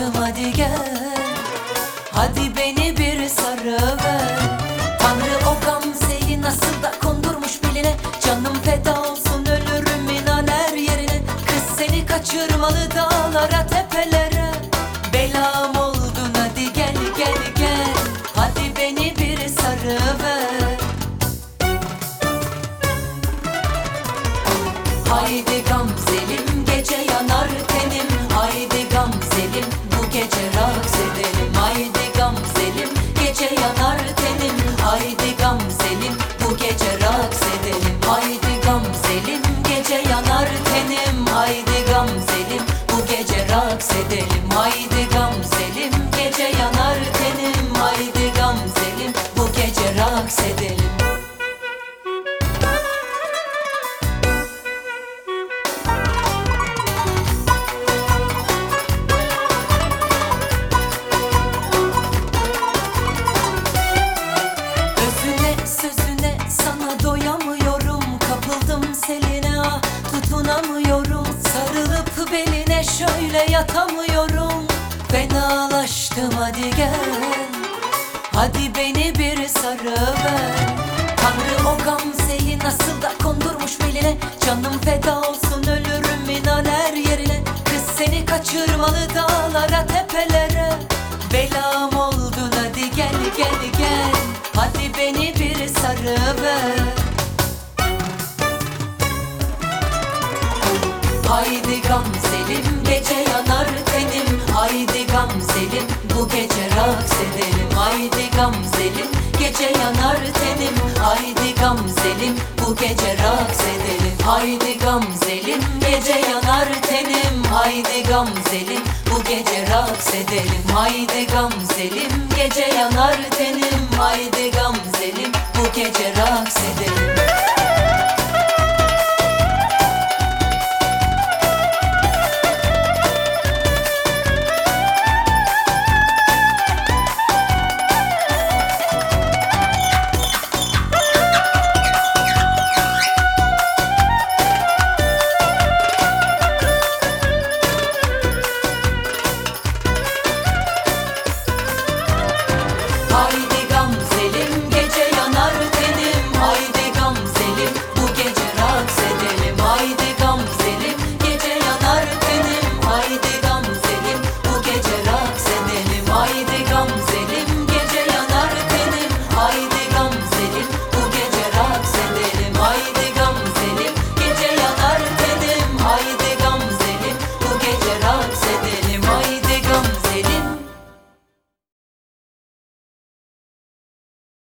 Fenalaştım hadi gel, hadi beni bir sarıver. Tanrı o gamzeyi nasıl da kondurmuş beline. Canım feda olsun ölürüm inan her yerine. Kız seni kaçırmalı dağlara tepelere. Belam oldun hadi gel gel gel, hadi beni bir sarıver. Haydi gamzelim gece yanar tenim. Haydi gamzelim bu gece raks edelim. Haydi gamzelim gece yanar tenim. Haydi gamzelim bu gece raks edelim. Haydi gamzelim gece yanar tenim. Haydi gamzelim bu gece raks edelim. Haydi gamzelim gece yanar tenim. Haydi gamzelim bu gece raks edelim. Sözüne sana doyamıyorum. Kapıldım seline ah tutunamıyorum. Sarılıp beline şöyle yatamıyorum. Fenalaştım hadi gel, hadi beni bir sarıver. Tanrı o gamzeyi nasıl da kondurmuş beline. Canım feda olsun ölürüm inan her yerine. Kız seni kaçırmalı dağlara tepelere. Belam oldun hadi gel gel gel, hadi beni bir sarıver. Haydi gamzelim gece yanar tenim. Haydi gamzelim bu gece raks edelim. Haydi gamzelim gece yanar tenim. Haydi gamzelim bu gece raks edelim. Haydi gamzelim gece yanar tenim. Haydi gamzelim bu gece raks edelim. Haydi gamzelim gece yanar tenim. Haydi gamzelim bu gece raks edelim.